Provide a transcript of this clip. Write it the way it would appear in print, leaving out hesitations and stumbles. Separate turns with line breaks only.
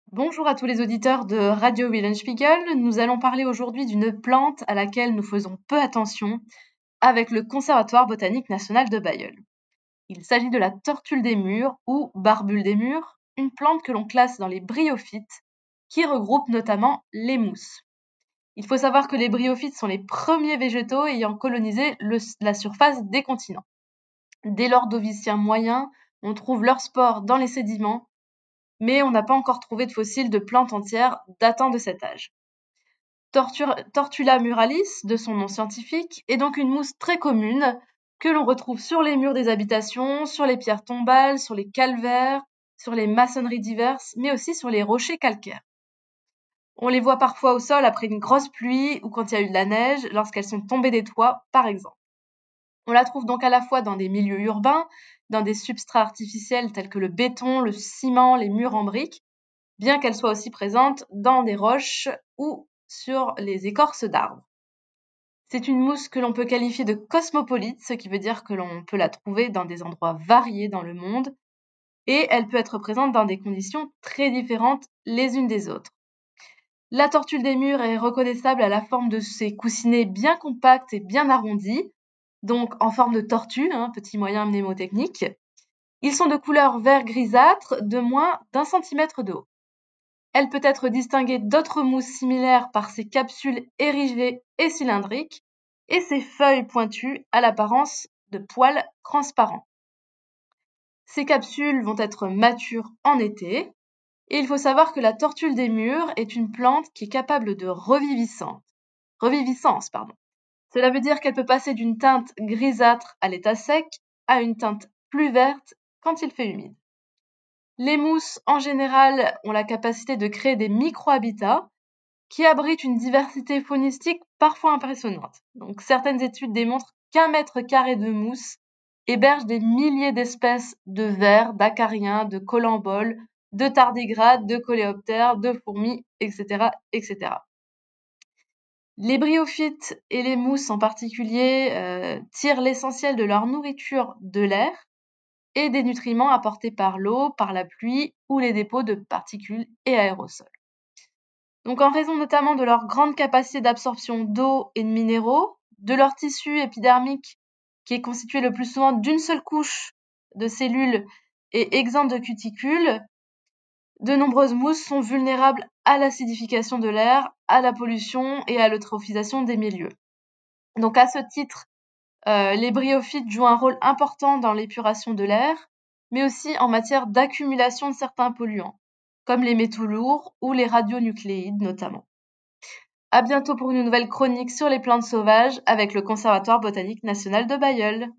Bonjour à tous les auditeurs de Radio Wilhelmspiegel. Nous allons parler aujourd'hui d'une plante à laquelle nous faisons peu attention avec le Conservatoire botanique national de Bailleul. Il s'agit de la tortule des murs ou barbule des murs, une plante que l'on classe dans les bryophytes qui regroupe notamment les mousses. Il faut savoir que les bryophytes sont les premiers végétaux ayant colonisé la surface des continents. Dès l'Ordovicien moyen, on trouve leurs spores dans les sédiments, mais on n'a pas encore trouvé de fossiles de plantes entières datant de cet âge. Tortula muralis, de son nom scientifique, est donc une mousse très commune que l'on retrouve sur les murs des habitations, sur les pierres tombales, sur les calvaires, sur les maçonneries diverses, mais aussi sur les rochers calcaires. On les voit parfois au sol après une grosse pluie ou quand il y a eu de la neige, lorsqu'elles sont tombées des toits, par exemple. On la trouve donc à la fois dans des milieux urbains, dans des substrats artificiels tels que le béton, le ciment, les murs en briques, bien qu'elle soit aussi présente dans des roches ou sur les écorces d'arbres. C'est une mousse que l'on peut qualifier de cosmopolite, ce qui veut dire que l'on peut la trouver dans des endroits variés dans le monde, et elle peut être présente dans des conditions très différentes les unes des autres. La tortule des murs est reconnaissable à la forme de ses coussinets bien compacts et bien arrondis, donc en forme de tortue, petit moyen mnémotechnique. Ils sont de couleur vert grisâtre de moins d'1 centimètre de haut. Elle peut être distinguée d'autres mousses similaires par ses capsules érigées et cylindriques et ses feuilles pointues à l'apparence de poils transparents. Ces capsules vont être matures en été et il faut savoir que la tortule des murs est une plante qui est capable de reviviscence. Cela veut dire qu'elle peut passer d'une teinte grisâtre à l'état sec à une teinte plus verte quand il fait humide. Les mousses, en général, ont la capacité de créer des micro-habitats qui abritent une diversité faunistique parfois impressionnante. Donc, certaines études démontrent qu'1 mètre carré de mousse héberge des milliers d'espèces de vers, d'acariens, de colamboles, de tardigrades, de coléoptères, de fourmis, etc., etc. Les bryophytes et les mousses en particulier tirent l'essentiel de leur nourriture de l'air et des nutriments apportés par l'eau, par la pluie ou les dépôts de particules et aérosols. Donc en raison notamment de leur grande capacité d'absorption d'eau et de minéraux, de leur tissu épidermique qui est constitué le plus souvent d'une seule couche de cellules et exempt de cuticules, de nombreuses mousses sont vulnérables à l'acidification de l'air, à la pollution et à l'eutrophisation des milieux. Donc à ce titre, les bryophytes jouent un rôle important dans l'épuration de l'air, mais aussi en matière d'accumulation de certains polluants, comme les métaux lourds ou les radionucléides notamment. À bientôt pour une nouvelle chronique sur les plantes sauvages avec le Conservatoire botanique national de Bailleul.